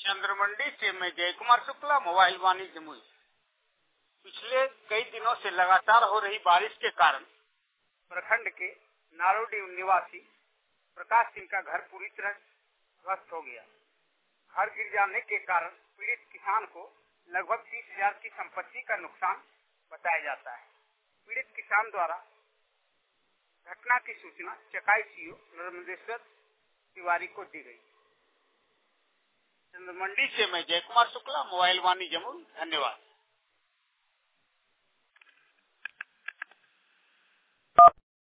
चंद्रमंडी से मैं जय कुमार शुक्ला, मोबाइल वाणी जमुई। पिछले कई दिनों से लगातार हो रही बारिश के कारण प्रखंड के नारोडी निवासी प्रकाश सिंह का घर पूरी तरह ध्वस्त हो गया। घर गिर जाने के कारण पीड़ित किसान को लगभग 30,000 की संपत्ति का नुकसान बताया जाता है। पीड़ित किसान द्वारा घटना की सूचना चकाई सीओ नर्मदेश्वर तिवारी को दी गई। चंद्रमंडी से मैं जय कुमार शुक्ला, मोबाइल वाणी जमुई। धन्यवाद।